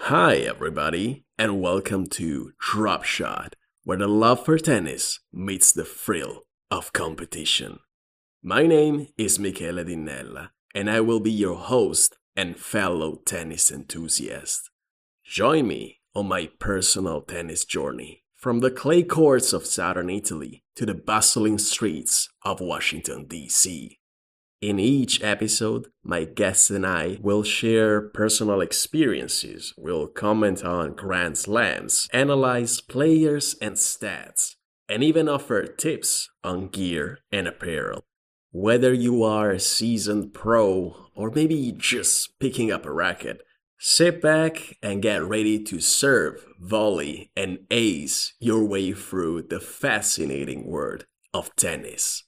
Hi, everybody, and welcome to Drop Shot, where the love for tennis meets the thrill of competition. My name is Michele Dinella, and I will be your host and fellow tennis enthusiast. Join me on my personal tennis journey from the clay courts of southern Italy to the bustling streets of Washington, D.C. In each episode, my guests and I will share personal experiences, we'll comment on Grand Slams, analyze players and stats, and even offer tips on gear and apparel. Whether you are a seasoned pro or maybe just picking up a racket, sit back and get ready to serve, volley, and ace your way through the fascinating world of tennis.